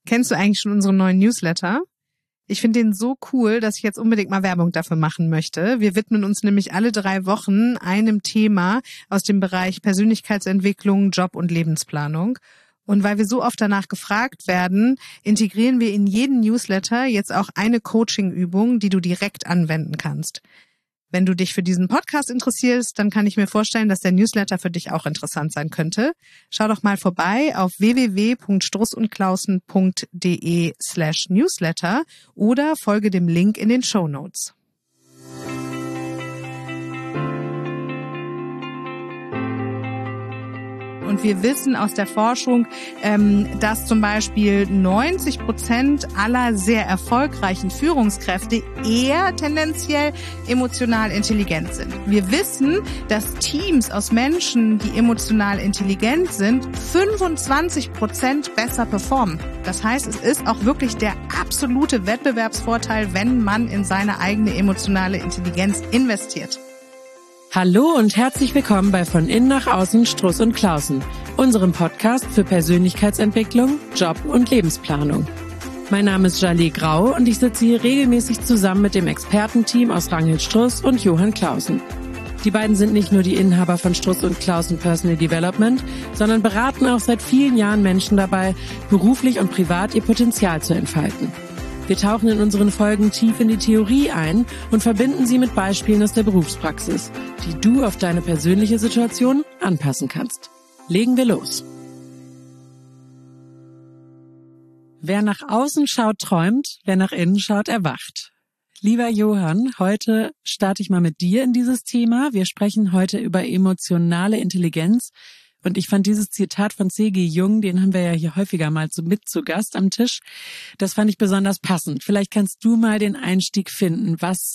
Kennst du eigentlich schon unseren neuen Newsletter? Ich finde den so cool, dass ich jetzt unbedingt mal Werbung dafür machen möchte. Wir widmen uns nämlich alle 3 Wochen einem Thema aus dem Bereich Persönlichkeitsentwicklung, Job und Lebensplanung. Und weil wir so oft danach gefragt werden, integrieren wir in jeden Newsletter jetzt auch eine Coaching-Übung, die du direkt anwenden kannst. Wenn du dich für diesen Podcast interessierst, dann kann ich mir vorstellen, dass der Newsletter für dich auch interessant sein könnte. Schau doch mal vorbei auf www.strussundklausen.de/newsletter oder folge dem Link in den Shownotes. Und wir wissen aus der Forschung, dass zum Beispiel 90% aller sehr erfolgreichen Führungskräfte eher tendenziell emotional intelligent sind. Wir wissen, dass Teams aus Menschen, die emotional intelligent sind, 25% besser performen. Das heißt, es ist auch wirklich der absolute Wettbewerbsvorteil, wenn man in seine eigene emotionale Intelligenz investiert. Hallo und herzlich willkommen bei Von innen nach außen Struss und Klausen, unserem Podcast für Persönlichkeitsentwicklung, Job und Lebensplanung. Mein Name ist Jaleh Grau und ich sitze hier regelmäßig zusammen mit dem Expertenteam aus Ranghild Struss und Johann Clausen. Die beiden sind nicht nur die Inhaber von Struss und Clausen Personal Development, sondern beraten auch seit vielen Jahren Menschen dabei, beruflich und privat ihr Potenzial zu entfalten. Wir tauchen in unseren Folgen tief in die Theorie ein und verbinden sie mit Beispielen aus der Berufspraxis, die du auf deine persönliche Situation anpassen kannst. Legen wir los. Wer nach außen schaut, träumt, wer nach innen schaut, erwacht. Lieber Johann, heute starte ich mal mit dir in dieses Thema. Wir sprechen heute über emotionale Intelligenz. Und ich fand dieses Zitat von C.G. Jung, den haben wir ja hier häufiger mal mit zu Gast am Tisch, das fand ich besonders passend. Vielleicht kannst du mal den Einstieg finden. Was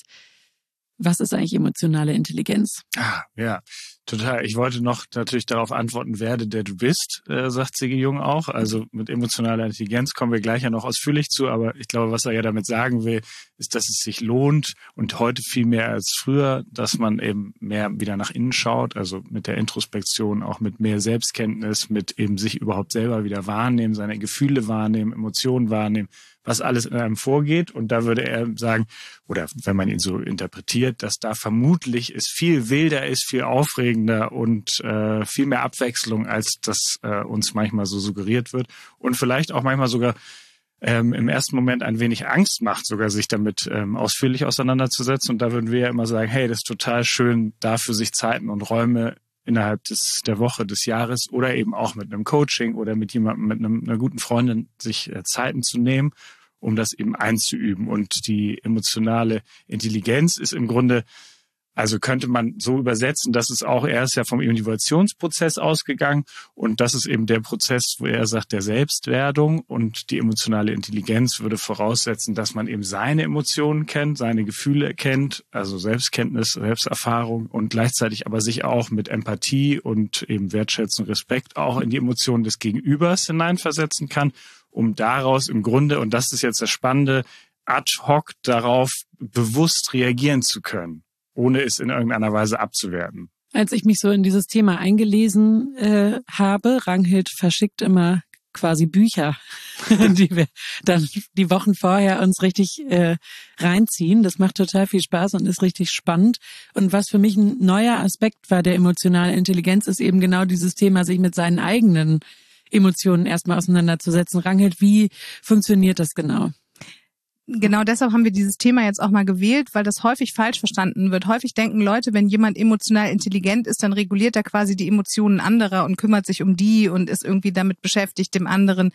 ist eigentlich emotionale Intelligenz? Ja, total. Ich wollte noch natürlich darauf antworten, werde der du bist, sagt C.G. Jung auch. Also mit emotionaler Intelligenz kommen wir gleich ja noch ausführlich zu, aber ich glaube, was er ja damit sagen will, ist, dass es sich lohnt und heute viel mehr als früher, dass man eben mehr wieder nach innen schaut, also mit der Introspektion, auch mit mehr Selbstkenntnis, mit eben sich überhaupt selber wieder wahrnehmen, seine Gefühle wahrnehmen, Emotionen wahrnehmen, was alles in einem vorgeht. Und da würde er sagen, oder wenn man ihn so interpretiert, dass da vermutlich es viel wilder ist, viel aufregender und viel mehr Abwechslung, als das uns manchmal so suggeriert wird. Und vielleicht auch manchmal sogar im ersten Moment ein wenig Angst macht, sogar sich damit ausführlich auseinanderzusetzen. Und da würden wir ja immer sagen, hey, das ist total schön, dafür sich Zeiten und Räume innerhalb der Woche, des Jahres oder eben auch mit einem Coaching oder mit jemandem, mit einer guten Freundin sich Zeiten zu nehmen, um das eben einzuüben. Und die emotionale Intelligenz ist im Grunde, also könnte man so übersetzen, dass es auch, er ist ja vom Individuationsprozess ausgegangen und das ist eben der Prozess, wo er sagt, der Selbstwerdung, und die emotionale Intelligenz würde voraussetzen, dass man eben seine Emotionen kennt, seine Gefühle kennt, also Selbstkenntnis, Selbsterfahrung und gleichzeitig aber sich auch mit Empathie und eben Wertschätzung, Respekt auch in die Emotionen des Gegenübers hineinversetzen kann, um daraus im Grunde, und das ist jetzt das Spannende, ad hoc darauf bewusst reagieren zu können, ohne es in irgendeiner Weise abzuwerten. Als ich mich so in dieses Thema eingelesen habe, Ranghild verschickt immer quasi Bücher, die wir dann die Wochen vorher uns richtig reinziehen. Das macht total viel Spaß und ist richtig spannend. Und was für mich ein neuer Aspekt war der emotionalen Intelligenz, ist eben genau dieses Thema, sich mit seinen eigenen Emotionen erstmal auseinanderzusetzen. Ranghild, wie funktioniert das genau? Genau deshalb haben wir dieses Thema jetzt auch mal gewählt, weil das häufig falsch verstanden wird. Häufig denken Leute, wenn jemand emotional intelligent ist, dann reguliert er quasi die Emotionen anderer und kümmert sich um die und ist irgendwie damit beschäftigt, dem anderen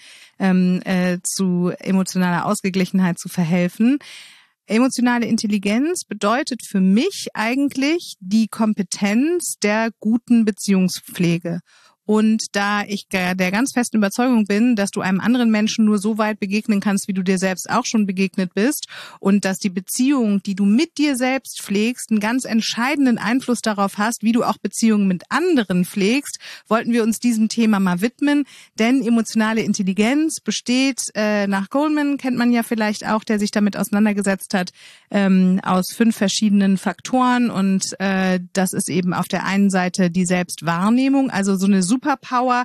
zu emotionaler Ausgeglichenheit zu verhelfen. Emotionale Intelligenz bedeutet für mich eigentlich die Kompetenz der guten Beziehungspflege. Und da ich der ganz festen Überzeugung bin, dass du einem anderen Menschen nur so weit begegnen kannst, wie du dir selbst auch schon begegnet bist, und dass die Beziehung, die du mit dir selbst pflegst, einen ganz entscheidenden Einfluss darauf hast, wie du auch Beziehungen mit anderen pflegst, wollten wir uns diesem Thema mal widmen. Denn emotionale Intelligenz besteht, nach Goleman kennt man ja vielleicht auch, der sich damit auseinandergesetzt hat, aus 5 verschiedenen Faktoren. Und das ist eben auf der einen Seite die Selbstwahrnehmung, also so eine Superpower,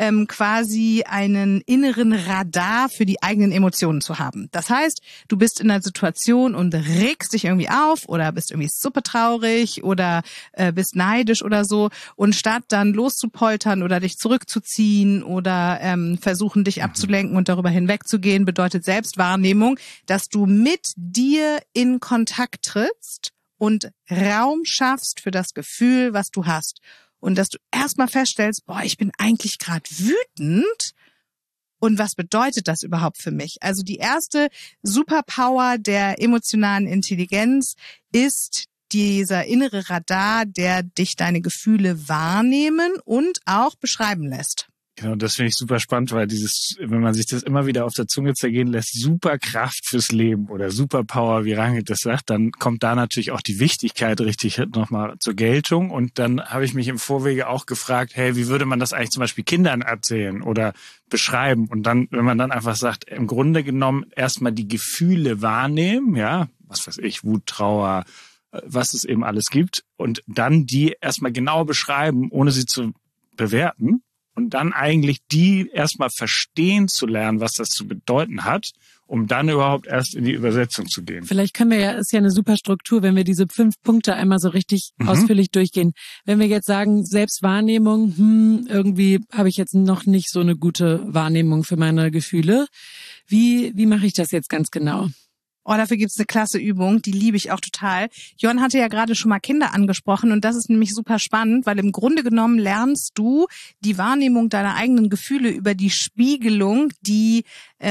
quasi einen inneren Radar für die eigenen Emotionen zu haben. Das heißt, du bist in einer Situation und regst dich irgendwie auf oder bist irgendwie super traurig oder bist neidisch oder so, und statt dann loszupoltern oder dich zurückzuziehen oder versuchen, dich abzulenken und darüber hinwegzugehen, bedeutet Selbstwahrnehmung, dass du mit dir in Kontakt trittst und Raum schaffst für das Gefühl, was du hast. Und dass du erstmal feststellst, ich bin eigentlich gerade wütend. Und was bedeutet das überhaupt für mich? Also die erste Superpower der emotionalen Intelligenz ist dieser innere Radar, der dich deine Gefühle wahrnehmen und auch beschreiben lässt. Genau, das finde ich super spannend, weil wenn man sich das immer wieder auf der Zunge zergehen lässt, Superkraft fürs Leben oder Superpower, wie Rangit das sagt, dann kommt da natürlich auch die Wichtigkeit richtig nochmal zur Geltung. Und dann habe ich mich im Vorwege auch gefragt, hey, wie würde man das eigentlich zum Beispiel Kindern erzählen oder beschreiben? Und dann, wenn man dann einfach sagt, im Grunde genommen erstmal die Gefühle wahrnehmen, ja, was weiß ich, Wut, Trauer, was es eben alles gibt, und dann die erstmal genau beschreiben, ohne sie zu bewerten. Und dann eigentlich die erstmal verstehen zu lernen, was das zu bedeuten hat, um dann überhaupt erst in die Übersetzung zu gehen. Vielleicht können wir ist ja eine super Struktur, wenn wir diese 5 Punkte einmal so richtig ausführlich durchgehen. Wenn wir jetzt sagen, Selbstwahrnehmung, irgendwie habe ich jetzt noch nicht so eine gute Wahrnehmung für meine Gefühle. Wie mache ich das jetzt ganz genau? Dafür gibt's eine klasse Übung, die liebe ich auch total. Jörn hatte ja gerade schon mal Kinder angesprochen und das ist nämlich super spannend, weil im Grunde genommen lernst du die Wahrnehmung deiner eigenen Gefühle über die Spiegelung, die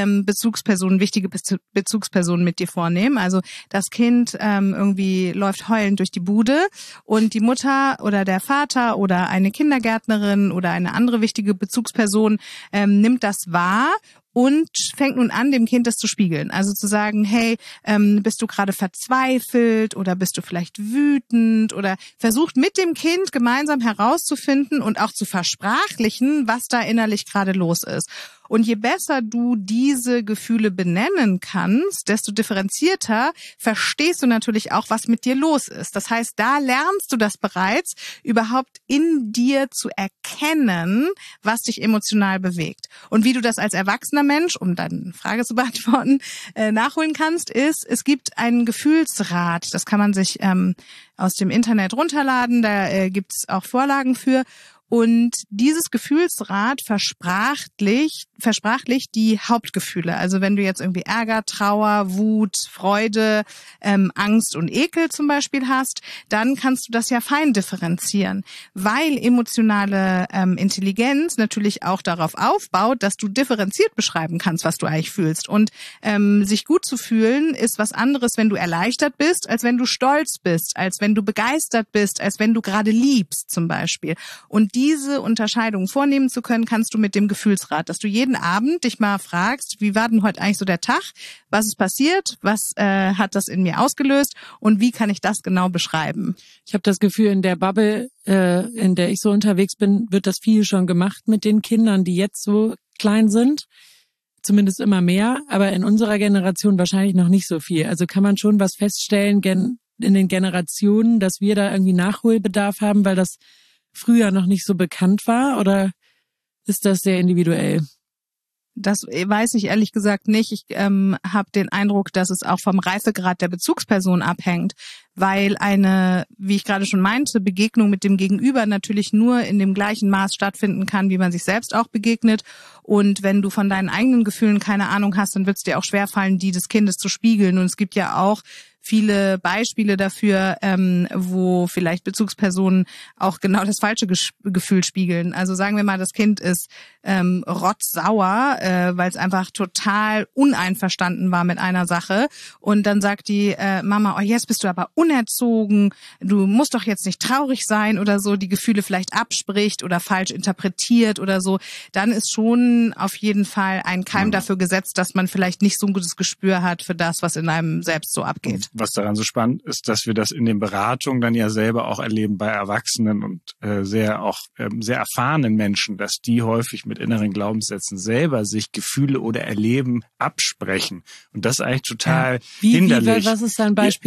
wichtige Bezugspersonen mit dir vornehmen. Also das Kind irgendwie läuft heulend durch die Bude und die Mutter oder der Vater oder eine Kindergärtnerin oder eine andere wichtige Bezugsperson nimmt das wahr und fängt nun an, dem Kind das zu spiegeln. Also zu sagen, hey, bist du gerade verzweifelt oder bist du vielleicht wütend, oder versucht mit dem Kind gemeinsam herauszufinden und auch zu versprachlichen, was da innerlich gerade los ist. Und je besser du diese Gefühle benennen kannst, desto differenzierter verstehst du natürlich auch, was mit dir los ist. Das heißt, da lernst du das bereits, überhaupt in dir zu erkennen, was dich emotional bewegt. Und wie du das als erwachsener Mensch, um deine Frage zu beantworten, nachholen kannst, ist, es gibt einen Gefühlsrat. Das kann man sich aus dem Internet runterladen, da gibt's auch Vorlagen für. Und dieses Gefühlsrad versprachlicht die Hauptgefühle. Also wenn du jetzt irgendwie Ärger, Trauer, Wut, Freude, Angst und Ekel zum Beispiel hast, dann kannst du das ja fein differenzieren, weil emotionale Intelligenz natürlich auch darauf aufbaut, dass du differenziert beschreiben kannst, was du eigentlich fühlst. Und sich gut zu fühlen ist was anderes, wenn du erleichtert bist, als wenn du stolz bist, als wenn du begeistert bist, als wenn du gerade liebst zum Beispiel. Und diese Unterscheidung vornehmen zu können, kannst du mit dem Gefühlsrad, dass du jeden Abend dich mal fragst, wie war denn heute eigentlich so der Tag, was ist passiert, was hat das in mir ausgelöst und wie kann ich das genau beschreiben? Ich habe das Gefühl, in der Bubble, in der ich so unterwegs bin, wird das viel schon gemacht mit den Kindern, die jetzt so klein sind. Zumindest immer mehr, aber in unserer Generation wahrscheinlich noch nicht so viel. Also kann man schon was feststellen in den Generationen, dass wir da irgendwie Nachholbedarf haben, weil das früher noch nicht so bekannt war, oder ist das sehr individuell? Das weiß ich ehrlich gesagt nicht. Ich habe den Eindruck, dass es auch vom Reifegrad der Bezugsperson abhängt, weil eine, wie ich gerade schon meinte, Begegnung mit dem Gegenüber natürlich nur in dem gleichen Maß stattfinden kann, wie man sich selbst auch begegnet. Und wenn du von deinen eigenen Gefühlen keine Ahnung hast, dann wird es dir auch schwerfallen, die des Kindes zu spiegeln. Und es gibt ja auch viele Beispiele dafür, wo vielleicht Bezugspersonen auch genau das falsche Gefühl spiegeln. Also sagen wir mal, das Kind ist rotzsauer, weil es einfach total uneinverstanden war mit einer Sache. Und dann sagt die Mama, oh, jetzt bist du aber unerzogen, du musst doch jetzt nicht traurig sein oder so, die Gefühle vielleicht abspricht oder falsch interpretiert oder so. Dann ist schon auf jeden Fall ein Keim dafür gesetzt, dass man vielleicht nicht so ein gutes Gespür hat für das, was in einem selbst so abgeht. Was daran so spannend ist, dass wir das in den Beratungen dann ja selber auch erleben bei Erwachsenen und sehr erfahrenen Menschen, dass die häufig mit inneren Glaubenssätzen selber sich Gefühle oder Erleben absprechen. Und das ist eigentlich total hinderlich. Was ist da ein Beispiel?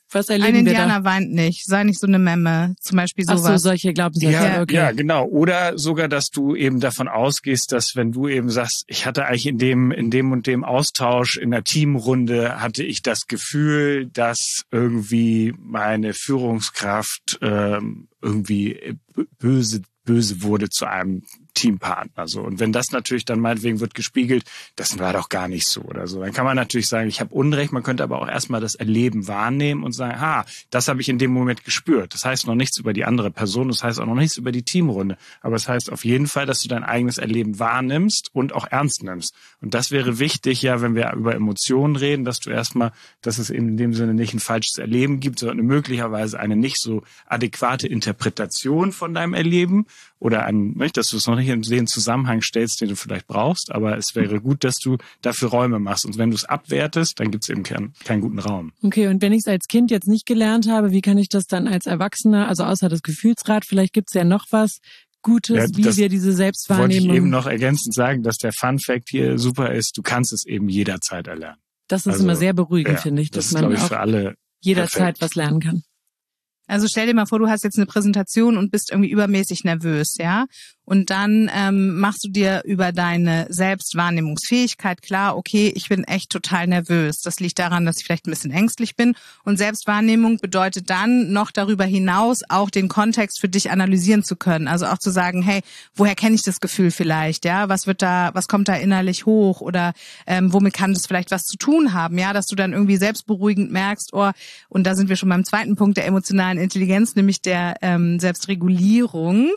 Was erleben Ein wir Indianer da? weint nicht, sei nicht so eine Memme, zum Beispiel sowas. Ach so, solche Glaubenssätze. Ja, Okay. ja, genau. Oder sogar, dass du eben davon ausgehst, dass wenn du eben sagst, ich hatte eigentlich in dem und dem Austausch in der Teamrunde hatte ich das Gefühl, dass irgendwie meine Führungskraft irgendwie böse wurde zu einem Teampartner so. Und wenn das natürlich dann meinetwegen wird gespiegelt, das war doch gar nicht so oder so, dann kann man natürlich sagen, ich habe Unrecht. Man könnte aber auch erstmal das Erleben wahrnehmen und sagen, das habe ich in dem Moment gespürt. Das heißt noch nichts über die andere Person, das heißt auch noch nichts über die Teamrunde. Aber es heißt auf jeden Fall, dass du dein eigenes Erleben wahrnimmst und auch ernst nimmst. Und das wäre wichtig, ja, wenn wir über Emotionen reden, dass du erstmal, dass es eben in dem Sinne nicht ein falsches Erleben gibt, sondern möglicherweise eine nicht so adäquate Interpretation von deinem Erleben oder dass du es noch nicht in den Zusammenhang stellst, den du vielleicht brauchst, aber es wäre gut, dass du dafür Räume machst. Und wenn du es abwertest, dann gibt es eben keinen guten Raum. Okay, und wenn ich es als Kind jetzt nicht gelernt habe, wie kann ich das dann als Erwachsener, also außer das Gefühlsrad, vielleicht gibt es ja noch was Gutes, Ja, wie wir diese Selbstwahrnehmung... Wollte ich eben noch ergänzend sagen, dass der Fun-Fact hier super ist, du kannst es eben jederzeit erlernen. Das ist immer sehr beruhigend, finde ich, dass dass man man ist, auch für alle jederzeit perfekt. was lernen kann. Also stell dir mal vor, du hast jetzt eine Präsentation und bist irgendwie übermäßig nervös, ja? Und dann machst du dir über deine Selbstwahrnehmungsfähigkeit klar, okay, ich bin echt total nervös. Das liegt daran, dass ich vielleicht ein bisschen ängstlich bin. Und Selbstwahrnehmung bedeutet dann noch darüber hinaus auch den Kontext für dich analysieren zu können. Also auch zu sagen, hey, woher kenne ich das Gefühl vielleicht? Ja, was kommt da innerlich hoch? Oder womit kann das vielleicht was zu tun haben? Ja, dass du dann irgendwie selbstberuhigend merkst, und da sind wir schon beim zweiten Punkt der emotionalen Intelligenz, nämlich der Selbstregulierung.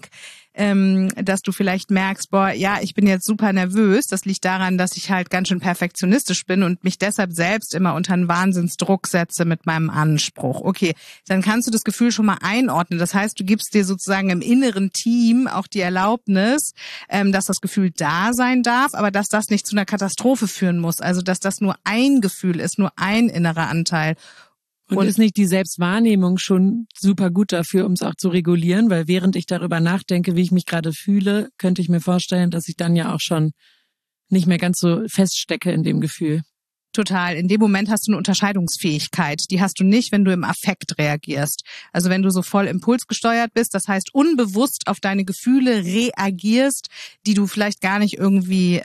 Dass du vielleicht merkst, ich bin jetzt super nervös. Das liegt daran, dass ich halt ganz schön perfektionistisch bin und mich deshalb selbst immer unter einen Wahnsinnsdruck setze mit meinem Anspruch. Okay, dann kannst du das Gefühl schon mal einordnen. Das heißt, du gibst dir sozusagen im inneren Team auch die Erlaubnis, dass das Gefühl da sein darf, aber dass das nicht zu einer Katastrophe führen muss. Also, dass das nur ein Gefühl ist, nur ein innerer Anteil. Und ist nicht die Selbstwahrnehmung schon super gut dafür, um es auch zu regulieren? Weil während ich darüber nachdenke, wie ich mich gerade fühle, könnte ich mir vorstellen, dass ich dann ja auch schon nicht mehr ganz so feststecke in dem Gefühl. Total. In dem Moment hast du eine Unterscheidungsfähigkeit. Die hast du nicht, wenn du im Affekt reagierst. Also wenn du so voll impulsgesteuert bist, das heißt unbewusst auf deine Gefühle reagierst, die du vielleicht gar nicht irgendwie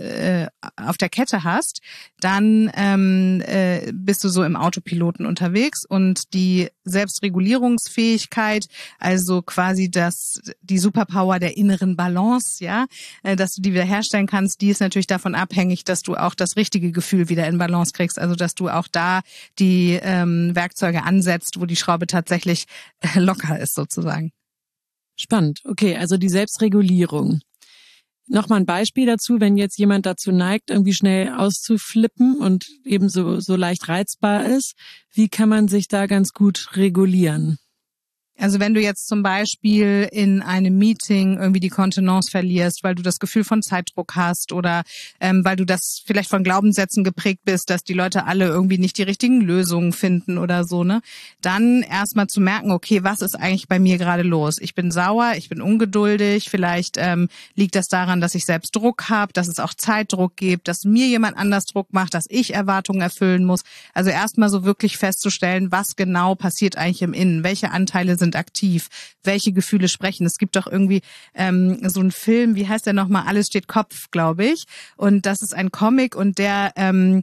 auf der Kette hast, dann bist du so im Autopiloten unterwegs. Und die Selbstregulierungsfähigkeit, also quasi die Superpower der inneren Balance, ja, dass du die wieder herstellen kannst, die ist natürlich davon abhängig, dass du auch das richtige Gefühl wieder in Balance kriegst, also dass du auch da die Werkzeuge ansetzt, wo die Schraube tatsächlich locker ist sozusagen. Spannend. Okay, also die Selbstregulierung. Nochmal ein Beispiel dazu, wenn jetzt jemand dazu neigt, irgendwie schnell auszuflippen und eben so leicht reizbar ist, wie kann man sich da ganz gut regulieren? Also wenn du jetzt zum Beispiel in einem Meeting irgendwie die Kontenance verlierst, weil du das Gefühl von Zeitdruck hast oder weil du das vielleicht von Glaubenssätzen geprägt bist, dass die Leute alle irgendwie nicht die richtigen Lösungen finden oder so, ne? Dann erstmal zu merken, okay, was ist eigentlich bei mir gerade los? Ich bin sauer, ich bin ungeduldig, vielleicht liegt das daran, dass ich selbst Druck habe, dass es auch Zeitdruck gibt, dass mir jemand anders Druck macht, dass ich Erwartungen erfüllen muss. Also erstmal so wirklich festzustellen, was genau passiert eigentlich im Innen, welche Anteile sind aktiv, welche Gefühle sprechen. Es gibt doch irgendwie so einen Film, wie heißt der nochmal? Alles steht Kopf, glaube ich. Und das ist ein Comic und der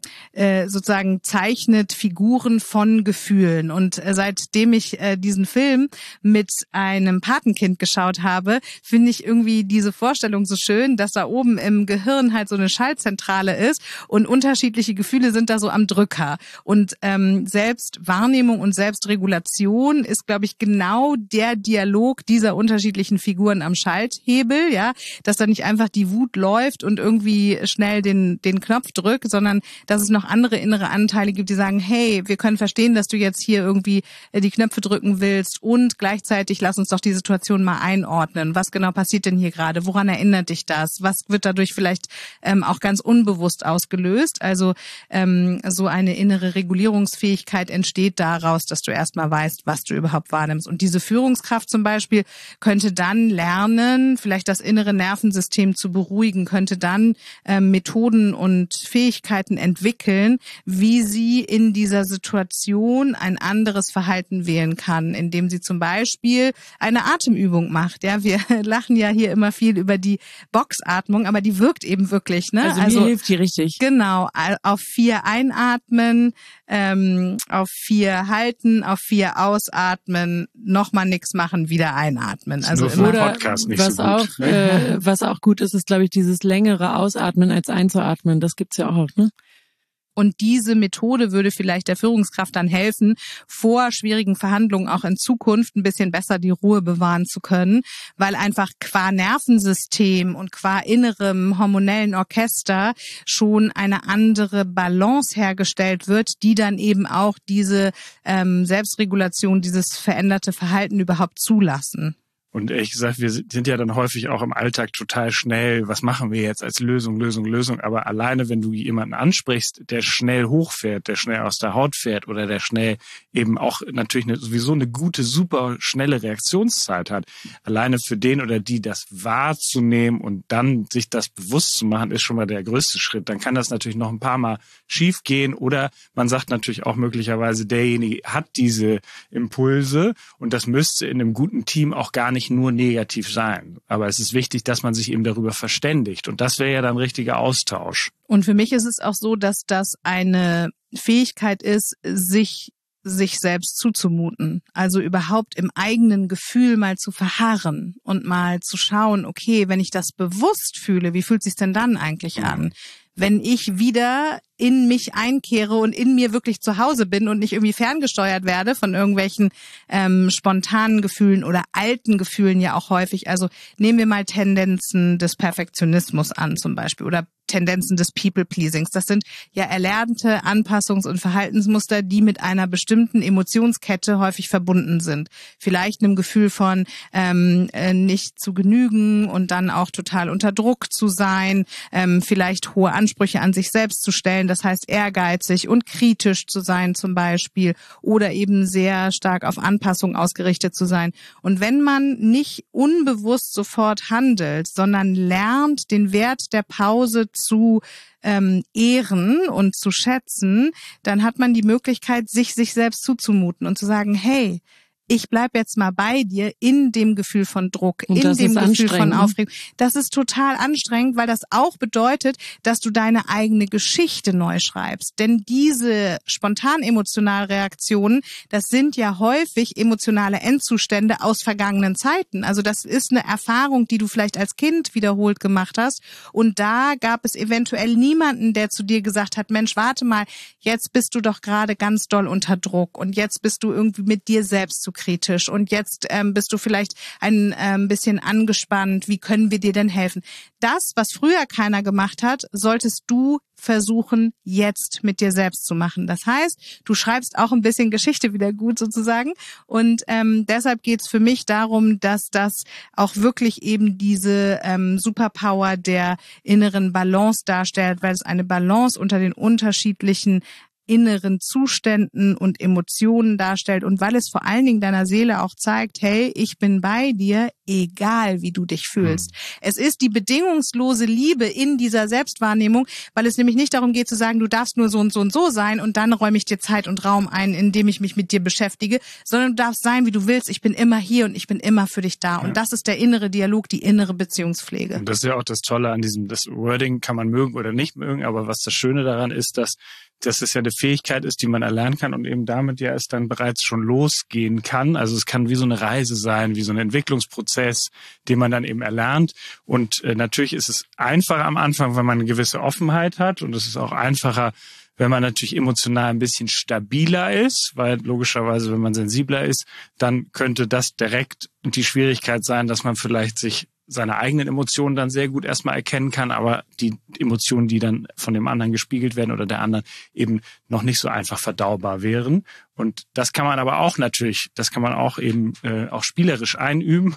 sozusagen zeichnet Figuren von Gefühlen. Und seitdem ich diesen Film mit einem Patenkind geschaut habe, finde ich irgendwie diese Vorstellung so schön, dass da oben im Gehirn halt so eine Schaltzentrale ist und unterschiedliche Gefühle sind da so am Drücker. Und Selbstwahrnehmung und Selbstregulation ist, glaube ich, genau der Dialog dieser unterschiedlichen Figuren am Schalthebel, ja, dass da nicht einfach die Wut läuft und irgendwie schnell den Knopf drückt, sondern dass es noch andere innere Anteile gibt, die sagen, hey, wir können verstehen, dass du jetzt hier irgendwie die Knöpfe drücken willst und gleichzeitig lass uns doch die Situation mal einordnen. Was genau passiert denn hier gerade? Woran erinnert dich das? Was wird dadurch vielleicht auch ganz unbewusst ausgelöst? Also so eine innere Regulierungsfähigkeit entsteht daraus, dass du erstmal weißt, was du überhaupt wahrnimmst. Und Und diese Führungskraft zum Beispiel könnte dann lernen, vielleicht das innere Nervensystem zu beruhigen, könnte dann Methoden und Fähigkeiten entwickeln, wie sie in dieser Situation ein anderes Verhalten wählen kann, indem sie zum Beispiel eine Atemübung macht. Ja, wir lachen ja hier immer viel über die Boxatmung, aber die wirkt eben wirklich. Ne? Also mir hilft die richtig. Genau, auf 4 einatmen, auf 4 halten, auf 4 ausatmen, nochmal nichts machen, wieder einatmen. Also immer Podcast nicht was so gut. Was auch gut ist, ist, glaube ich, dieses längere Ausatmen als einzuatmen. Das gibt's ja auch, ne? Und diese Methode würde vielleicht der Führungskraft dann helfen, vor schwierigen Verhandlungen auch in Zukunft ein bisschen besser die Ruhe bewahren zu können, weil einfach qua Nervensystem und qua innerem hormonellen Orchester schon eine andere Balance hergestellt wird, die dann eben auch diese Selbstregulation, dieses veränderte Verhalten überhaupt zulassen. Und ehrlich gesagt, wir sind ja dann häufig auch im Alltag total schnell, was machen wir jetzt als Lösung. Aber alleine, wenn du jemanden ansprichst, der schnell hochfährt, der schnell aus der Haut fährt oder der schnell eben auch natürlich sowieso eine gute, super schnelle Reaktionszeit hat, alleine für den oder die das wahrzunehmen und dann sich das bewusst zu machen, ist schon mal der größte Schritt. Dann kann das natürlich noch ein paar Mal schief gehen oder man sagt natürlich auch möglicherweise, derjenige hat diese Impulse und das müsste in einem guten Team auch gar nicht nur negativ sein. Aber es ist wichtig, dass man sich eben darüber verständigt. Und das wäre ja dann richtiger Austausch. Und für mich ist es auch so, dass das eine Fähigkeit ist, sich selbst zuzumuten. Also überhaupt im eigenen Gefühl mal zu verharren und mal zu schauen, okay, wenn ich das bewusst fühle, wie fühlt es sich denn dann eigentlich an? Wenn ich wieder in mich einkehre und in mir wirklich zu Hause bin und nicht irgendwie ferngesteuert werde von irgendwelchen spontanen Gefühlen oder alten Gefühlen ja auch häufig. Also nehmen wir mal Tendenzen des Perfektionismus an zum Beispiel oder Tendenzen des People-Pleasings. Das sind ja erlernte Anpassungs- und Verhaltensmuster, die mit einer bestimmten Emotionskette häufig verbunden sind. Vielleicht einem Gefühl von nicht zu genügen und dann auch total unter Druck zu sein, vielleicht hohe Ansprüche an sich selbst zu stellen, das heißt ehrgeizig und kritisch zu sein zum Beispiel oder eben sehr stark auf Anpassung ausgerichtet zu sein. Und wenn man nicht unbewusst sofort handelt, sondern lernt, den Wert der Pause zu ehren und zu schätzen, dann hat man die Möglichkeit, sich selbst zuzumuten und zu sagen, hey, ich bleib jetzt mal bei dir in dem Gefühl von Druck, in dem Gefühl von Aufregung. Das ist total anstrengend, weil das auch bedeutet, dass du deine eigene Geschichte neu schreibst. Denn diese spontan emotionalen Reaktionen, das sind ja häufig emotionale Endzustände aus vergangenen Zeiten. Also das ist eine Erfahrung, die du vielleicht als Kind wiederholt gemacht hast. Und da gab es eventuell niemanden, der zu dir gesagt hat, Mensch, warte mal, jetzt bist du doch gerade ganz doll unter Druck und jetzt bist du irgendwie mit dir selbst zu kritisch und jetzt bist du vielleicht ein bisschen angespannt. Wie können wir dir denn helfen? Das, was früher keiner gemacht hat, solltest du versuchen, jetzt mit dir selbst zu machen. Das heißt, du schreibst auch ein bisschen Geschichte wieder gut sozusagen und deshalb geht's für mich darum, dass das auch wirklich eben diese Superpower der inneren Balance darstellt, weil es eine Balance unter den unterschiedlichen inneren Zuständen und Emotionen darstellt und weil es vor allen Dingen deiner Seele auch zeigt, hey, ich bin bei dir, egal wie du dich fühlst. Es ist die bedingungslose Liebe in dieser Selbstwahrnehmung, weil es nämlich nicht darum geht zu sagen, du darfst nur so und so und so sein und dann räume ich dir Zeit und Raum ein, indem ich mich mit dir beschäftige, sondern du darfst sein, wie du willst. Ich bin immer hier und ich bin immer für dich da. Und das ist der innere Dialog, die innere Beziehungspflege. Und das ist ja auch das Tolle an diesem, das Wording kann man mögen oder nicht mögen, aber was das Schöne daran ist, dass es ja eine Fähigkeit ist, die man erlernen kann und eben damit ja es dann bereits schon losgehen kann. Also es kann wie so eine Reise sein, wie so ein Entwicklungsprozess, den man dann eben erlernt. Und natürlich ist es einfacher am Anfang, wenn man eine gewisse Offenheit hat. Und es ist auch einfacher, wenn man natürlich emotional ein bisschen stabiler ist, weil logischerweise, wenn man sensibler ist, dann könnte das direkt die Schwierigkeit sein, dass man vielleicht sich seine eigenen Emotionen dann sehr gut erstmal erkennen kann, aber die Emotionen, die dann von dem anderen gespiegelt werden oder der anderen eben noch nicht so einfach verdaubar wären. Und das kann man aber auch natürlich, das kann man auch eben auch spielerisch einüben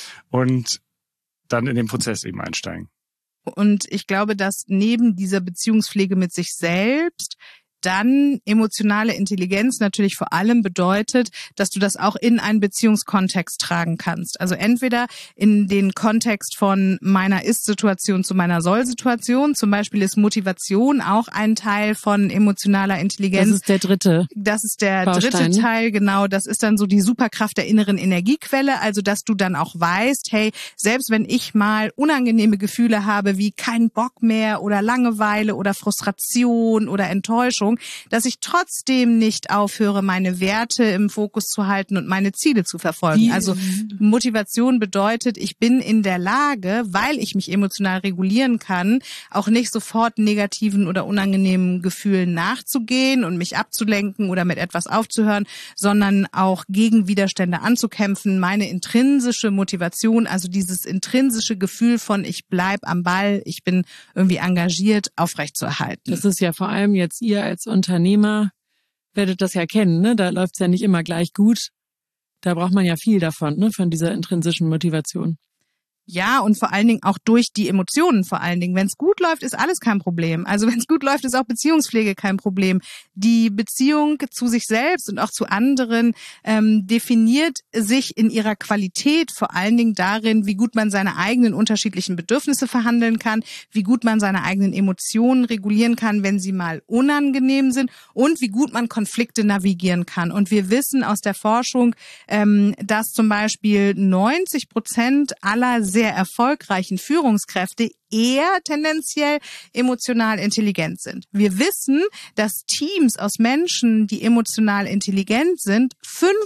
und dann in den Prozess eben einsteigen. Und ich glaube, dass neben dieser Beziehungspflege mit sich selbst dann emotionale Intelligenz natürlich vor allem bedeutet, dass du das auch in einen Beziehungskontext tragen kannst. Also entweder in den Kontext von meiner Ist-Situation zu meiner Soll-Situation. Zum Beispiel ist Motivation auch ein Teil von emotionaler Intelligenz. Das ist der dritte. Das ist der Baustein. dritte Teil, genau. Das ist dann so die Superkraft der inneren Energiequelle. Also, dass du dann auch weißt, hey, selbst wenn ich mal unangenehme Gefühle habe, wie keinen Bock mehr oder Langeweile oder Frustration oder Enttäuschung, dass ich trotzdem nicht aufhöre, meine Werte im Fokus zu halten und meine Ziele zu verfolgen. Also Motivation bedeutet, ich bin in der Lage, weil ich mich emotional regulieren kann, auch nicht sofort negativen oder unangenehmen Gefühlen nachzugehen und mich abzulenken oder mit etwas aufzuhören, sondern auch gegen Widerstände anzukämpfen. Meine intrinsische Motivation, also dieses intrinsische Gefühl von ich bleib am Ball, ich bin irgendwie engagiert, aufrechtzuerhalten. Das ist ja vor allem jetzt ihr als Unternehmer, werdet das ja kennen, ne? Da läuft's ja nicht immer gleich gut. Da braucht man ja viel davon, ne? Von dieser intrinsischen Motivation. Ja, und vor allen Dingen auch durch die Emotionen vor allen Dingen. Wenn es gut läuft, ist alles kein Problem. Also wenn es gut läuft, ist auch Beziehungspflege kein Problem. Die Beziehung zu sich selbst und auch zu anderen definiert sich in ihrer Qualität vor allen Dingen darin, wie gut man seine eigenen unterschiedlichen Bedürfnisse verhandeln kann, wie gut man seine eigenen Emotionen regulieren kann, wenn sie mal unangenehm sind und wie gut man Konflikte navigieren kann. Und wir wissen aus der Forschung, dass zum Beispiel 90% aller sehr erfolgreichen Führungskräfte eher tendenziell emotional intelligent sind. Wir wissen, dass Teams aus Menschen, die emotional intelligent sind,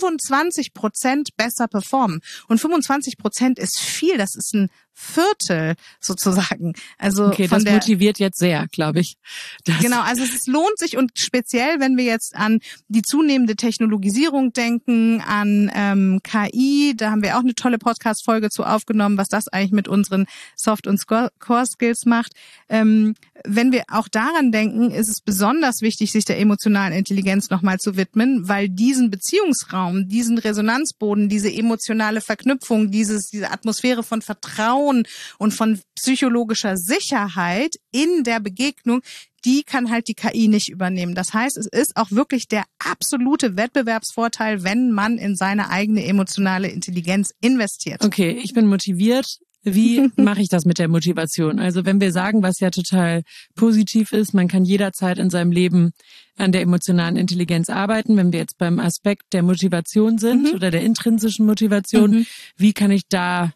25% besser performen. Und 25% ist viel, das ist ein Viertel sozusagen. Also okay, das motiviert jetzt sehr, glaube ich. Genau, also es lohnt sich und speziell, wenn wir jetzt an die zunehmende Technologisierung denken, an KI, da haben wir auch eine tolle Podcast-Folge zu aufgenommen, was das eigentlich mit unseren Soft- und Core-Skills macht. Wenn wir auch daran denken, ist es besonders wichtig, sich der emotionalen Intelligenz nochmal zu widmen, weil diesen Beziehungsraum, diesen Resonanzboden, diese emotionale Verknüpfung, diese Atmosphäre von Vertrauen und von psychologischer Sicherheit in der Begegnung, die kann halt die KI nicht übernehmen. Das heißt, es ist auch wirklich der absolute Wettbewerbsvorteil, wenn man in seine eigene emotionale Intelligenz investiert. Okay, ich bin motiviert. Wie mache ich das mit der Motivation? Also wenn wir sagen, was ja total positiv ist, man kann jederzeit in seinem Leben an der emotionalen Intelligenz arbeiten. Wenn wir jetzt beim Aspekt der Motivation sind oder der intrinsischen Motivation, wie kann ich da,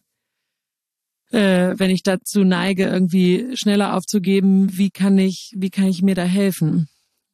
wenn ich dazu neige, irgendwie schneller aufzugeben, wie kann ich mir da helfen?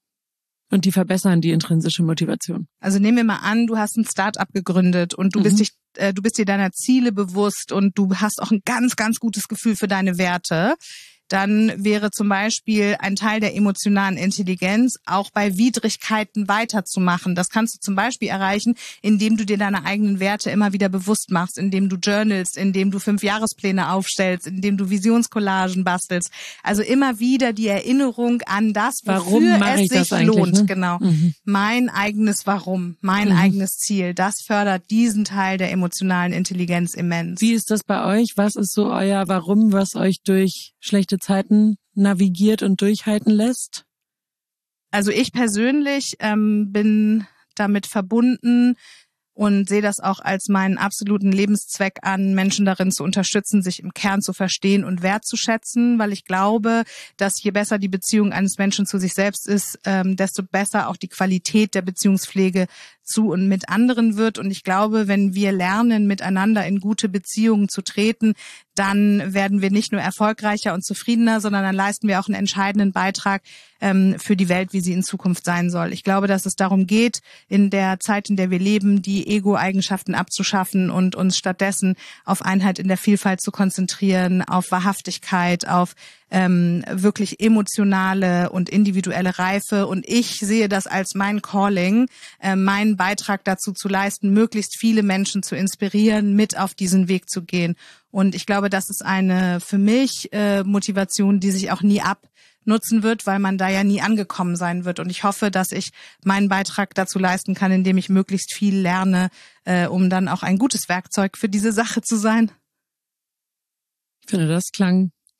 Und die verbessern die intrinsische Motivation. Also nehmen wir mal an, du hast ein Start-up gegründet und du bist dir deiner Ziele bewusst und du hast auch ein ganz, ganz gutes Gefühl für deine Werte. Dann wäre zum Beispiel ein Teil der emotionalen Intelligenz auch bei Widrigkeiten weiterzumachen. Das kannst du zum Beispiel erreichen, indem du dir deine eigenen Werte immer wieder bewusst machst, indem du journalst, indem du 5-Jahrespläne aufstellst, indem du Visionscollagen bastelst. Also immer wieder die Erinnerung an das, wofür es sich lohnt. Ne? Genau. Mein eigenes Warum, mein eigenes Ziel, das fördert diesen Teil der emotionalen Intelligenz immens. Wie ist das bei euch? Was ist so euer Warum, was euch durch schlechte Zeiten navigiert und durchhalten lässt? Also ich persönlich bin damit verbunden und sehe das auch als meinen absoluten Lebenszweck an, Menschen darin zu unterstützen, sich im Kern zu verstehen und wertzuschätzen, weil ich glaube, dass je besser die Beziehung eines Menschen zu sich selbst ist, desto besser auch die Qualität der Beziehungspflege zu und mit anderen wird. Und ich glaube, wenn wir lernen, miteinander in gute Beziehungen zu treten, dann werden wir nicht nur erfolgreicher und zufriedener, sondern dann leisten wir auch einen entscheidenden Beitrag für die Welt, wie sie in Zukunft sein soll. Ich glaube, dass es darum geht, in der Zeit, in der wir leben, die Ego-Eigenschaften abzuschaffen und uns stattdessen auf Einheit in der Vielfalt zu konzentrieren, auf Wahrhaftigkeit, auf wirklich emotionale und individuelle Reife. Und ich sehe das als mein Calling, meinen Beitrag dazu zu leisten, möglichst viele Menschen zu inspirieren, mit auf diesen Weg zu gehen. Und ich glaube, das ist eine für mich Motivation, die sich auch nie abnutzen wird, weil man da ja nie angekommen sein wird. Und ich hoffe, dass ich meinen Beitrag dazu leisten kann, indem ich möglichst viel lerne, um dann auch ein gutes Werkzeug für diese Sache zu sein. Ich finde, das klang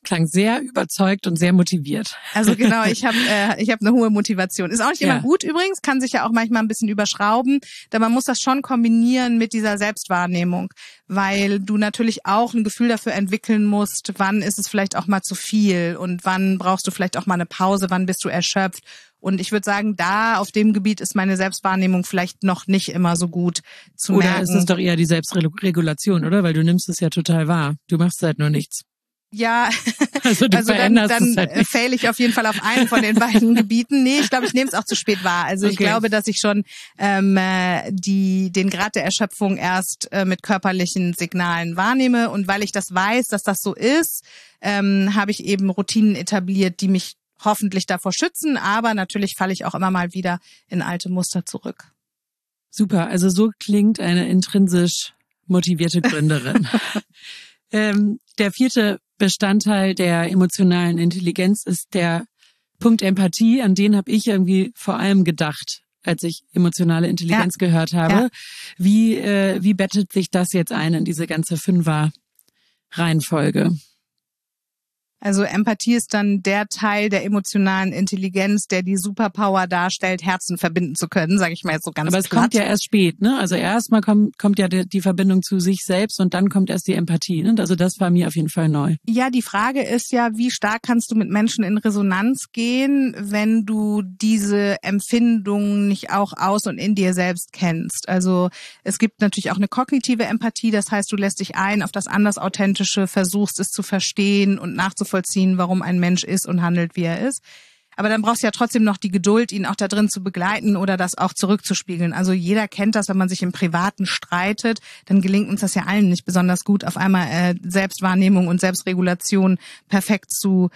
klang sehr überzeugt und sehr motiviert. Also genau, ich habe eine hohe Motivation. Ist auch nicht immer gut übrigens, kann sich ja auch manchmal ein bisschen überschrauben, denn man muss das schon kombinieren mit dieser Selbstwahrnehmung, weil du natürlich auch ein Gefühl dafür entwickeln musst, wann ist es vielleicht auch mal zu viel und wann brauchst du vielleicht auch mal eine Pause, wann bist du erschöpft. Und ich würde sagen, da auf dem Gebiet ist meine Selbstwahrnehmung vielleicht noch nicht immer so gut zu merken. Oder ist es doch eher die Selbstregulation, oder? Weil du nimmst es ja total wahr. Du machst halt nur nichts. Ja, also dann halt fail ich auf jeden Fall auf einen von den beiden Gebieten. Nee, ich glaube, ich nehme es auch zu spät wahr. Also ich glaube, dass ich schon den Grad der Erschöpfung erst mit körperlichen Signalen wahrnehme. Und weil ich das weiß, dass das so ist, habe ich eben Routinen etabliert, die mich hoffentlich davor schützen, aber natürlich falle ich auch immer mal wieder in alte Muster zurück. Super, also so klingt eine intrinsisch motivierte Gründerin. Der 4. Bestandteil der emotionalen Intelligenz ist der Punkt Empathie, an den habe ich irgendwie vor allem gedacht, als ich emotionale Intelligenz gehört habe. Ja. Wie bettet sich das jetzt ein in diese ganze 5er-Reihenfolge? Also Empathie ist dann der Teil der emotionalen Intelligenz, der die Superpower darstellt, Herzen verbinden zu können, sage ich mal jetzt so ganz platt. Aber es kommt ja erst spät, ne? Also erstmal kommt ja die Verbindung zu sich selbst und dann kommt erst die Empathie, ne? Also das war mir auf jeden Fall neu. Ja, die Frage ist ja, wie stark kannst du mit Menschen in Resonanz gehen, wenn du diese Empfindungen nicht auch aus und in dir selbst kennst. Also es gibt natürlich auch eine kognitive Empathie, das heißt, du lässt dich ein auf das anders Authentische, versuchst es zu verstehen und nachzuvollziehen, warum ein Mensch ist und handelt, wie er ist. Aber dann brauchst du ja trotzdem noch die Geduld, ihn auch da drin zu begleiten oder das auch zurückzuspiegeln. Also jeder kennt das, wenn man sich im Privaten streitet, dann gelingt uns das ja allen nicht besonders gut, auf einmal Selbstwahrnehmung und Selbstregulation perfekt zu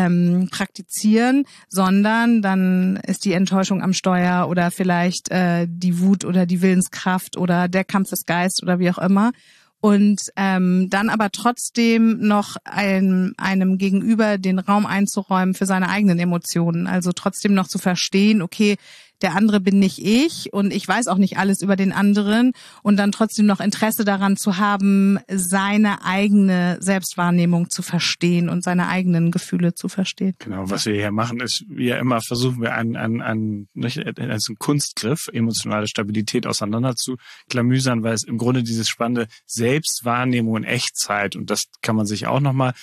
praktizieren, sondern dann ist die Enttäuschung am Steuer oder vielleicht die Wut oder die Willenskraft oder der Kampfesgeist oder wie auch immer. Und dann aber trotzdem noch einem Gegenüber den Raum einzuräumen für seine eigenen Emotionen. Also trotzdem noch zu verstehen, okay, der andere bin nicht ich und ich weiß auch nicht alles über den anderen und dann trotzdem noch Interesse daran zu haben, seine eigene Selbstwahrnehmung zu verstehen und seine eigenen Gefühle zu verstehen. Genau, was wir hier machen, ist, wie ja immer versuchen wir einen Kunstgriff, emotionale Stabilität auseinander zu klamüsern, weil es im Grunde dieses spannende Selbstwahrnehmung in Echtzeit, und das kann man sich auch nochmal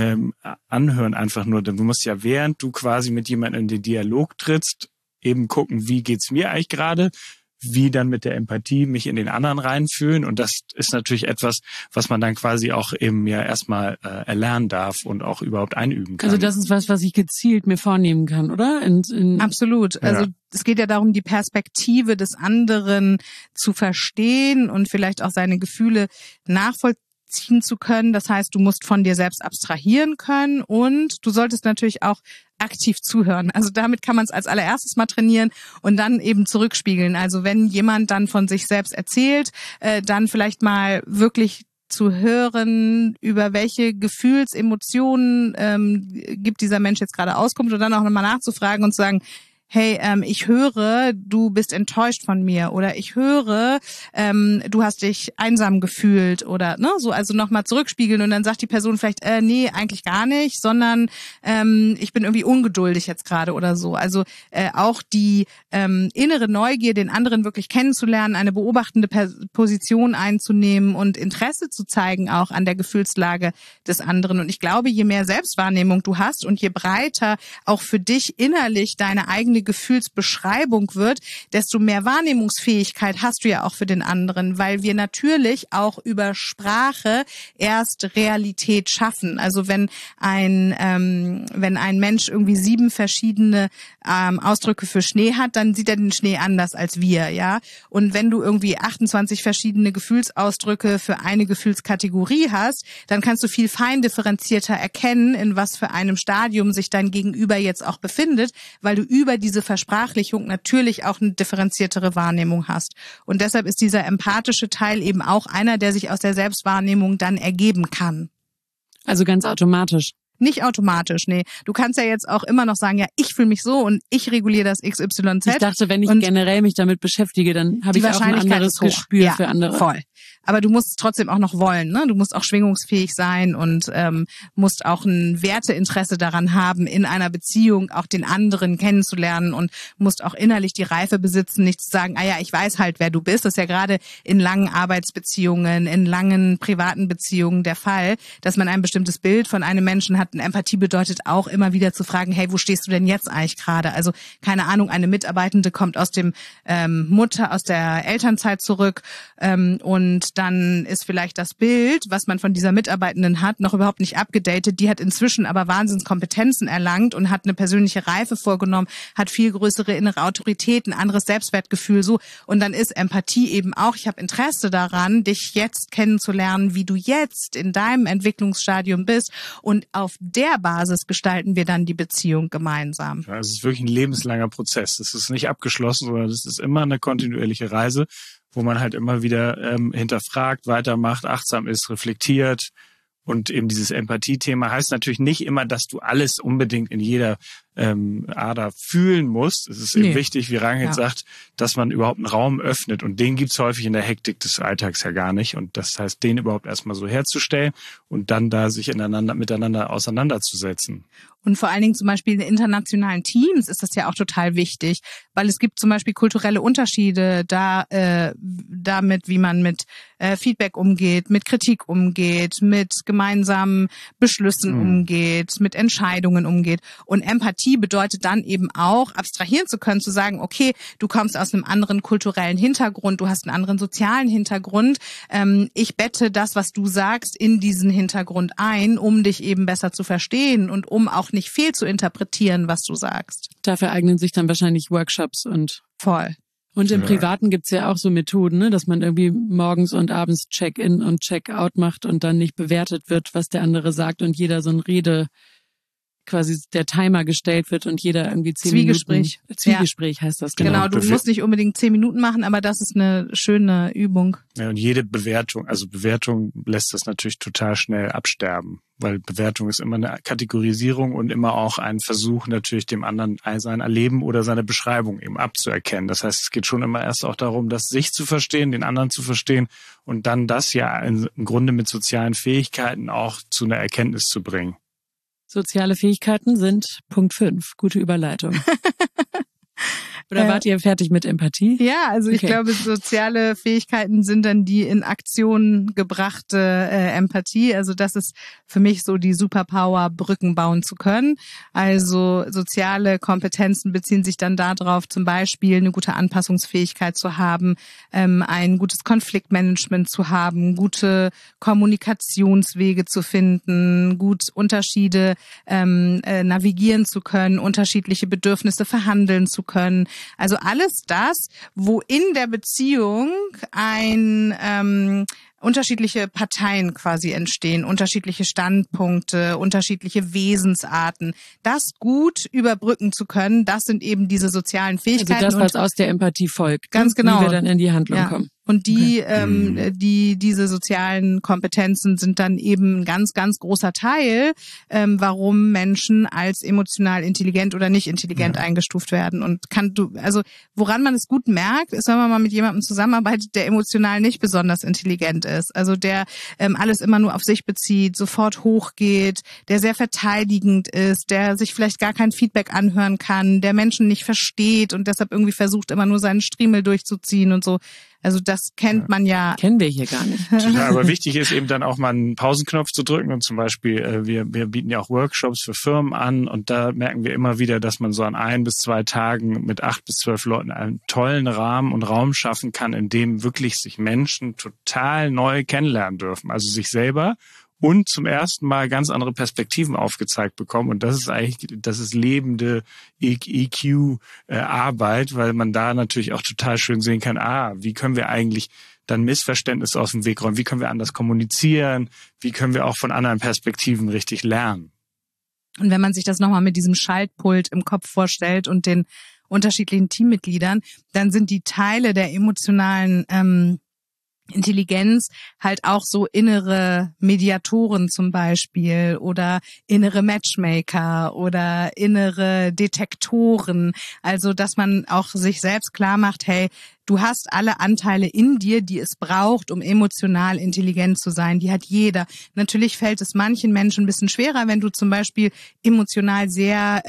anhören, einfach nur, denn du musst ja, während du quasi mit jemandem in den Dialog trittst, eben gucken, wie geht's mir eigentlich gerade, wie dann mit der Empathie mich in den anderen reinfühlen. Und das ist natürlich etwas, was man dann quasi auch eben ja erstmal erlernen darf und auch überhaupt einüben kann. Also das ist was ich gezielt mir vornehmen kann, oder? Absolut. Also es geht ja darum, die Perspektive des anderen zu verstehen und vielleicht auch seine Gefühle nachvollziehen zu können. Das heißt, du musst von dir selbst abstrahieren können und du solltest natürlich auch aktiv zuhören. Also damit kann man es als allererstes mal trainieren und dann eben zurückspiegeln. Also wenn jemand dann von sich selbst erzählt, dann vielleicht mal wirklich zu hören, über welche Gefühlsemotionen gibt dieser Mensch jetzt gerade Auskunft und dann auch nochmal nachzufragen und zu sagen, hey, ich höre, du bist enttäuscht von mir oder ich höre, du hast dich einsam gefühlt oder ne, so, also nochmal zurückspiegeln und dann sagt die Person vielleicht, nee, eigentlich gar nicht, sondern ich bin irgendwie ungeduldig jetzt gerade oder so. Also auch die innere Neugier, den anderen wirklich kennenzulernen, eine beobachtende Position einzunehmen und Interesse zu zeigen auch an der Gefühlslage des anderen. Und ich glaube, je mehr Selbstwahrnehmung du hast und je breiter auch für dich innerlich deine eigene Gefühlsbeschreibung wird, desto mehr Wahrnehmungsfähigkeit hast du ja auch für den anderen, weil wir natürlich auch über Sprache erst Realität schaffen. Also wenn ein Mensch irgendwie 7 verschiedene Ausdrücke für Schnee hat, dann sieht er den Schnee anders als wir, ja. Und wenn du irgendwie 28 verschiedene Gefühlsausdrücke für eine Gefühlskategorie hast, dann kannst du viel fein differenzierter erkennen, in was für einem Stadium sich dein Gegenüber jetzt auch befindet, weil du über diese Versprachlichung natürlich auch eine differenziertere Wahrnehmung hast. Und deshalb ist dieser empathische Teil eben auch einer, der sich aus der Selbstwahrnehmung dann ergeben kann. Also ganz automatisch. Nicht automatisch, nee. Du kannst ja jetzt auch immer noch sagen, ja, ich fühle mich so und ich reguliere das XYZ. Ich dachte, wenn ich generell mich damit beschäftige, dann habe ich auch ein anderes Gespür für andere. Voll. aber du musst es trotzdem auch noch wollen, ne? Du musst auch schwingungsfähig sein und musst auch ein Werteinteresse daran haben, in einer Beziehung auch den anderen kennenzulernen und musst auch innerlich die Reife besitzen, nicht zu sagen, ich weiß halt, wer du bist. Das ist ja gerade in langen Arbeitsbeziehungen, in langen privaten Beziehungen der Fall, dass man ein bestimmtes Bild von einem Menschen hat. Und Empathie bedeutet auch immer wieder zu fragen, hey, wo stehst du denn jetzt eigentlich gerade? Also keine Ahnung, eine Mitarbeitende kommt aus der Elternzeit zurück und dann ist vielleicht das Bild, was man von dieser Mitarbeitenden hat, noch überhaupt nicht abgedatet. Die hat inzwischen aber Wahnsinnskompetenzen erlangt und hat eine persönliche Reife vorgenommen, hat viel größere innere Autorität, ein anderes Selbstwertgefühl so. Und dann ist Empathie eben auch, ich habe Interesse daran, dich jetzt kennenzulernen, wie du jetzt in deinem Entwicklungsstadium bist. Und auf der Basis gestalten wir dann die Beziehung gemeinsam. Ja, es ist wirklich ein lebenslanger Prozess. Das ist nicht abgeschlossen, sondern es ist immer eine kontinuierliche Reise, wo man halt immer wieder hinterfragt, weitermacht, achtsam ist, reflektiert. Und eben dieses Empathie-Thema heißt natürlich nicht immer, dass du alles unbedingt in jeder Ader fühlen musst. Es ist eben wichtig, wie Rangit sagt, dass man überhaupt einen Raum öffnet. Und den gibt's häufig in der Hektik des Alltags ja gar nicht. Und das heißt, den überhaupt erstmal so herzustellen und dann da sich miteinander auseinanderzusetzen. Und vor allen Dingen zum Beispiel in internationalen Teams ist das ja auch total wichtig, weil es gibt zum Beispiel kulturelle Unterschiede damit, wie man mit Feedback umgeht, mit Kritik umgeht, mit gemeinsamen Beschlüssen umgeht, mit Entscheidungen umgeht. Und Empathie bedeutet dann eben auch, abstrahieren zu können, zu sagen, okay, du kommst aus einem anderen kulturellen Hintergrund, du hast einen anderen sozialen Hintergrund. Ich bette das, was du sagst, in diesen Hintergrund ein, um dich eben besser zu verstehen und um auch nicht fehl zu interpretieren, was du sagst. Dafür eignen sich dann wahrscheinlich Workshops und voll. Und im Privaten gibt's ja auch so Methoden, ne, dass man irgendwie morgens und abends Check-in und Check-out macht und dann nicht bewertet wird, was der andere sagt und jeder so ein quasi der Timer gestellt wird und jeder irgendwie 10 Zwiegespräch. Minuten. Zwiegespräch heißt das, genau. Du musst nicht unbedingt 10 Minuten machen, aber das ist eine schöne Übung. Ja, und jede Bewertung lässt das natürlich total schnell absterben, weil Bewertung ist immer eine Kategorisierung und immer auch ein Versuch, natürlich dem anderen sein Erleben oder seine Beschreibung eben abzuerkennen. Das heißt, es geht schon immer erst auch darum, das sich zu verstehen, den anderen zu verstehen und dann das ja im Grunde mit sozialen Fähigkeiten auch zu einer Erkenntnis zu bringen. Soziale Fähigkeiten sind Punkt 5. Gute Überleitung. Oder wart ihr fertig mit Empathie? Ja, also ich glaube, soziale Fähigkeiten sind dann die in Aktion gebrachte Empathie. Also das ist für mich so die Superpower, Brücken bauen zu können. Also soziale Kompetenzen beziehen sich dann darauf, zum Beispiel eine gute Anpassungsfähigkeit zu haben, ein gutes Konfliktmanagement zu haben, gute Kommunikationswege zu finden, gut Unterschiede navigieren zu können, unterschiedliche Bedürfnisse verhandeln zu können. Also alles das, wo in der Beziehung unterschiedliche Parteien quasi entstehen, unterschiedliche Standpunkte, unterschiedliche Wesensarten. Das gut überbrücken zu können, das sind eben diese sozialen Fähigkeiten. Also das, was aus der Empathie folgt. Ganz genau. Wie wir dann in die Handlung kommen. Und diese sozialen Kompetenzen sind dann eben ein ganz, ganz großer Teil, warum Menschen als emotional intelligent oder nicht intelligent eingestuft werden. Und woran man es gut merkt, ist, wenn man mal mit jemandem zusammenarbeitet, der emotional nicht besonders intelligent ist. Also der alles immer nur auf sich bezieht, sofort hochgeht, der sehr verteidigend ist, der sich vielleicht gar kein Feedback anhören kann, der Menschen nicht versteht und deshalb irgendwie versucht, immer nur seinen Striemel durchzuziehen und so. Also das kennt man ja. Kennen wir hier gar nicht. Ja, aber wichtig ist eben dann auch mal einen Pausenknopf zu drücken und zum Beispiel, wir bieten ja auch Workshops für Firmen an und da merken wir immer wieder, dass man so an 1 bis 2 Tagen mit 8 bis 12 Leuten einen tollen Rahmen und Raum schaffen kann, in dem wirklich sich Menschen total neu kennenlernen dürfen. Also sich selber und zum ersten Mal ganz andere Perspektiven aufgezeigt bekommen. Und das ist lebende EQ-Arbeit, weil man da natürlich auch total schön sehen kann, wie können wir eigentlich dann Missverständnisse aus dem Weg räumen, wie können wir anders kommunizieren, wie können wir auch von anderen Perspektiven richtig lernen. Und wenn man sich das nochmal mit diesem Schaltpult im Kopf vorstellt und den unterschiedlichen Teammitgliedern, dann sind die Teile der emotionalen Intelligenz halt auch so innere Mediatoren zum Beispiel oder innere Matchmaker oder innere Detektoren. Also, dass man auch sich selbst klar macht, hey, du hast alle Anteile in dir, die es braucht, um emotional intelligent zu sein. Die hat jeder. Natürlich fällt es manchen Menschen ein bisschen schwerer, wenn du zum Beispiel emotional sehr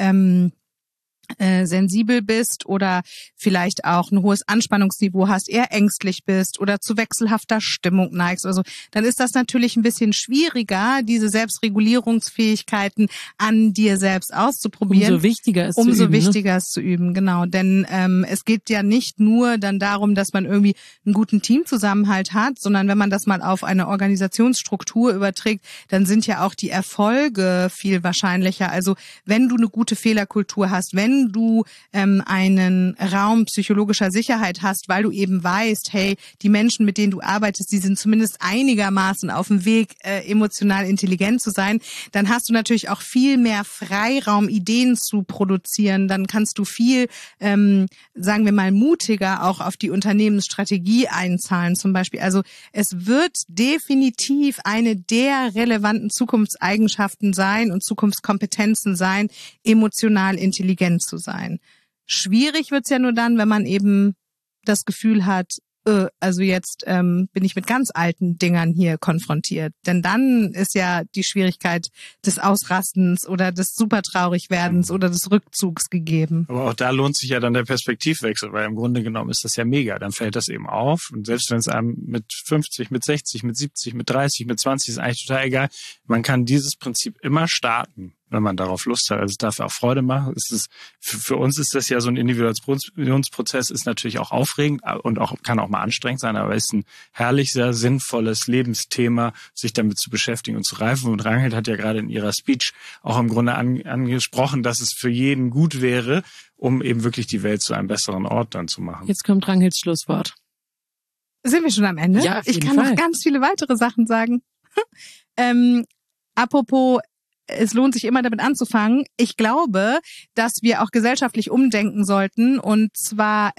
sensibel bist oder vielleicht auch ein hohes Anspannungsniveau hast, eher ängstlich bist oder zu wechselhafter Stimmung neigst. Also dann ist das natürlich ein bisschen schwieriger, diese Selbstregulierungsfähigkeiten an dir selbst auszuprobieren. Umso wichtiger es zu üben, genau. Denn es geht ja nicht nur dann darum, dass man irgendwie einen guten Teamzusammenhalt hat, sondern wenn man das mal auf eine Organisationsstruktur überträgt, dann sind ja auch die Erfolge viel wahrscheinlicher. Also wenn du eine gute Fehlerkultur hast, wenn du einen Raum psychologischer Sicherheit hast, weil du eben weißt, hey, die Menschen, mit denen du arbeitest, die sind zumindest einigermaßen auf dem Weg, emotional intelligent zu sein, dann hast du natürlich auch viel mehr Freiraum, Ideen zu produzieren. Dann kannst du viel, sagen wir mal, mutiger auch auf die Unternehmensstrategie einzahlen zum Beispiel. Also es wird definitiv eine der relevanten Zukunftseigenschaften sein und Zukunftskompetenzen sein, emotional intelligent zu sein. Schwierig wird's ja nur dann, wenn man eben das Gefühl hat, also jetzt bin ich mit ganz alten Dingern hier konfrontiert. Denn dann ist ja die Schwierigkeit des Ausrastens oder des Supertraurigwerdens oder des Rückzugs gegeben. Aber auch da lohnt sich ja dann der Perspektivwechsel, weil im Grunde genommen ist das ja mega. Dann fällt das eben auf. Und selbst wenn es einem mit 50, mit 60, mit 70, mit 30, mit 20 ist eigentlich total egal. Man kann dieses Prinzip immer starten, wenn man darauf Lust hat. Also es darf auch Freude machen. Es ist, für uns ist das ja so ein Individuationsprozess, ist natürlich auch aufregend und auch kann auch mal anstrengend sein, aber ist ein herrlich, sehr sinnvolles Lebensthema, sich damit zu beschäftigen und zu reifen. Und Ranghild hat ja gerade in ihrer Speech auch im Grunde angesprochen, dass es für jeden gut wäre, um eben wirklich die Welt zu einem besseren Ort dann zu machen. Jetzt kommt Ranghilds Schlusswort. Sind wir schon am Ende? Ja, auf jeden Ich kann Fall noch ganz viele weitere Sachen sagen. Apropos, es lohnt sich immer damit anzufangen. Ich glaube, dass wir auch gesellschaftlich umdenken sollten. Und zwar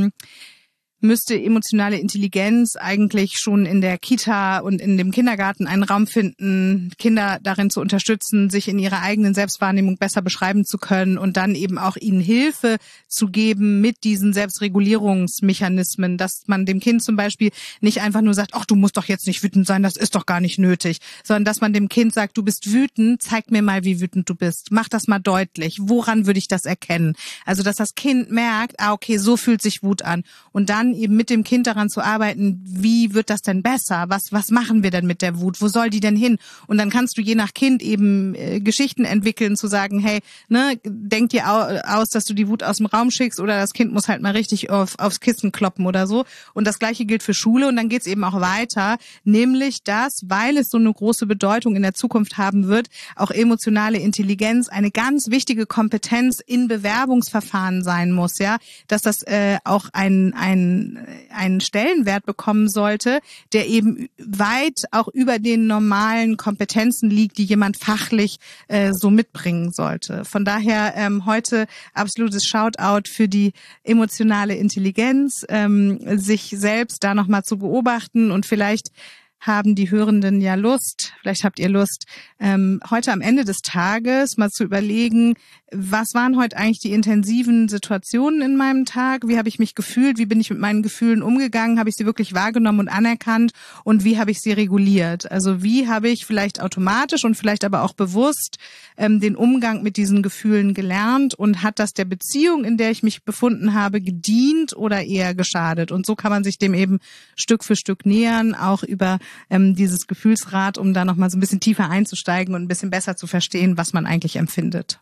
müsste emotionale Intelligenz eigentlich schon in der Kita und in dem Kindergarten einen Raum finden, Kinder darin zu unterstützen, sich in ihrer eigenen Selbstwahrnehmung besser beschreiben zu können und dann eben auch ihnen Hilfe zu geben mit diesen Selbstregulierungsmechanismen, dass man dem Kind zum Beispiel nicht einfach nur sagt, ach, du musst doch jetzt nicht wütend sein, das ist doch gar nicht nötig, sondern dass man dem Kind sagt, du bist wütend, zeig mir mal, wie wütend du bist, mach das mal deutlich, woran würde ich das erkennen? Also, dass das Kind merkt, okay, so fühlt sich Wut an und dann eben mit dem Kind daran zu arbeiten, wie wird das denn besser? Was machen wir denn mit der Wut? Wo soll die denn hin? Und dann kannst du je nach Kind eben Geschichten entwickeln, zu sagen, hey, ne, denk dir aus, dass du die Wut aus dem Raum schickst oder das Kind muss halt mal richtig aufs Kissen kloppen oder so. Und das Gleiche gilt für Schule und dann geht's eben auch weiter, nämlich dass, weil es so eine große Bedeutung in der Zukunft haben wird, auch emotionale Intelligenz eine ganz wichtige Kompetenz in Bewerbungsverfahren sein muss, ja, dass das auch einen Stellenwert bekommen sollte, der eben weit auch über den normalen Kompetenzen liegt, die jemand fachlich so mitbringen sollte. Von daher heute absolutes Shoutout für die emotionale Intelligenz, sich selbst da nochmal zu beobachten und vielleicht haben die Hörenden ja Lust, vielleicht habt ihr Lust, heute am Ende des Tages mal zu überlegen, was waren heute eigentlich die intensiven Situationen in meinem Tag? Wie habe ich mich gefühlt? Wie bin ich mit meinen Gefühlen umgegangen? Habe ich sie wirklich wahrgenommen und anerkannt? Und wie habe ich sie reguliert? Also wie habe ich vielleicht automatisch und vielleicht aber auch bewusst den Umgang mit diesen Gefühlen gelernt? Und hat das der Beziehung, in der ich mich befunden habe, gedient oder eher geschadet? Und so kann man sich dem eben Stück für Stück nähern, auch über dieses Gefühlsrad, um da nochmal so ein bisschen tiefer einzusteigen und ein bisschen besser zu verstehen, was man eigentlich empfindet.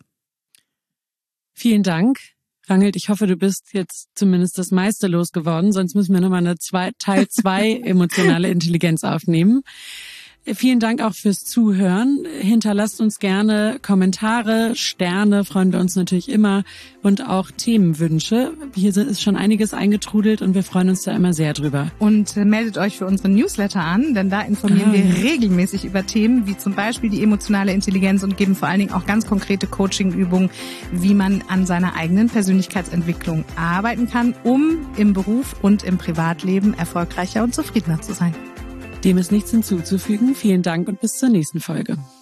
Vielen Dank. Ranghild, ich hoffe, du bist jetzt zumindest das meiste losgeworden, sonst müssen wir nochmal eine Teil 2 emotionale Intelligenz aufnehmen. Vielen Dank auch fürs Zuhören. Hinterlasst uns gerne Kommentare, Sterne, freuen wir uns natürlich immer, und auch Themenwünsche. Hier ist schon einiges eingetrudelt und wir freuen uns da immer sehr drüber. Und meldet euch für unseren Newsletter an, denn da informieren wir regelmäßig über Themen wie zum Beispiel die emotionale Intelligenz und geben vor allen Dingen auch ganz konkrete Coaching-Übungen, wie man an seiner eigenen Persönlichkeitsentwicklung arbeiten kann, um im Beruf und im Privatleben erfolgreicher und zufriedener zu sein. Dem ist nichts hinzuzufügen. Vielen Dank und bis zur nächsten Folge.